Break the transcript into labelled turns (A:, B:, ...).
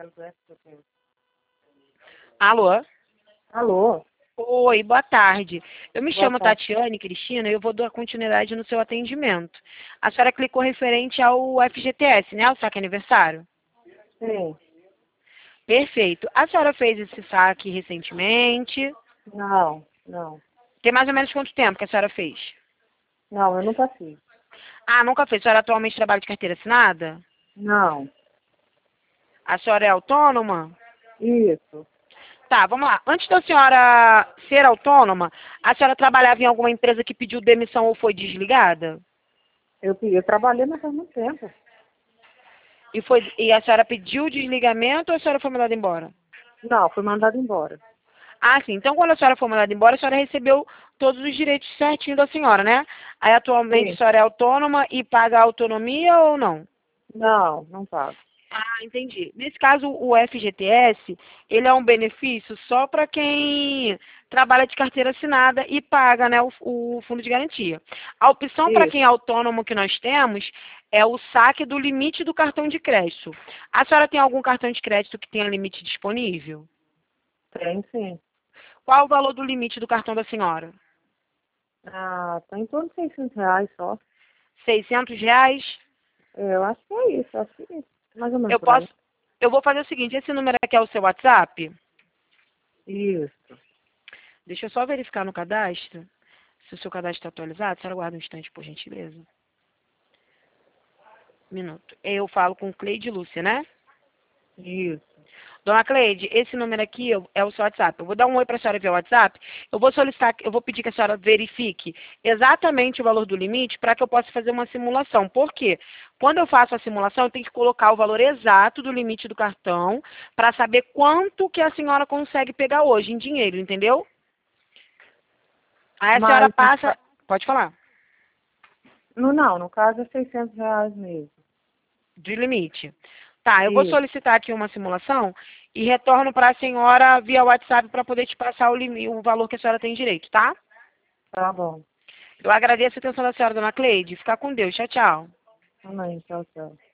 A: Alô?
B: Alô?
A: Oi, boa tarde. Eu me
B: Boa
A: chamo
B: tarde.
A: Tatiane Cristina e eu vou dar continuidade no seu atendimento. A senhora clicou referente ao FGTS, né? O saque aniversário?
B: Sim.
A: Perfeito. A senhora fez esse saque recentemente?
B: Não.
A: Tem mais ou menos quanto tempo que a senhora fez?
B: Não, eu nunca fiz.
A: Ah, nunca fez. A senhora atualmente trabalha de carteira assinada?
B: Não.
A: A senhora é autônoma?
B: Isso.
A: Tá, vamos lá. Antes da senhora ser autônoma, a senhora trabalhava em alguma empresa que pediu demissão ou foi desligada?
B: Eu trabalhei, mas faz muito tempo.
A: E a senhora pediu desligamento ou a senhora foi mandada embora?
B: Não, fui mandada embora.
A: Ah, sim. Então, quando a senhora foi mandada embora, a senhora recebeu todos os direitos certinho da senhora, né? Aí, atualmente, a
B: Sim.
A: senhora é autônoma e paga a autonomia ou não?
B: Não pago.
A: Ah, entendi. Nesse caso, o FGTS, ele é um benefício só para quem trabalha de carteira assinada e paga, né, o fundo de garantia. A opção para
B: Isso.
A: quem é autônomo que nós temos é o saque do limite do cartão de crédito. A senhora tem algum cartão de crédito que tenha limite disponível?
B: Tem sim.
A: Qual o valor do limite do cartão da senhora?
B: Ah, tá em torno de R$ 600 só.
A: R$ 600?
B: Eu acho que é isso. Acho que é mais ou menos
A: Eu
B: por
A: posso,
B: aí.
A: eu vou fazer o seguinte, esse número aqui é o seu WhatsApp?
B: Isso.
A: Deixa eu só verificar no cadastro. Se o seu cadastro está atualizado, a senhora aguarda um instante, por gentileza. Minuto. Eu falo com Cleide Lúcia, né?
B: Isso.
A: Dona Cleide, esse número aqui é o seu WhatsApp. Eu vou dar um oi para a senhora via WhatsApp. Eu vou solicitar, eu vou pedir que a senhora verifique exatamente o valor do limite para que eu possa fazer uma simulação. Por quê? Quando eu faço a simulação, eu tenho que colocar o valor exato do limite do cartão para saber quanto que a senhora consegue pegar hoje em dinheiro, entendeu? Aí a senhora
B: Mas,
A: passa. Pode falar.
B: no caso é R$ 600 mesmo.
A: De limite. Tá, eu vou
B: Isso.
A: solicitar aqui uma simulação e retorno para a senhora via WhatsApp para poder te passar o valor que a senhora tem direito, tá?
B: Tá bom.
A: Eu agradeço a atenção da senhora, dona Cleide. Fica com Deus. Tchau, tchau.
B: Amém. Tchau.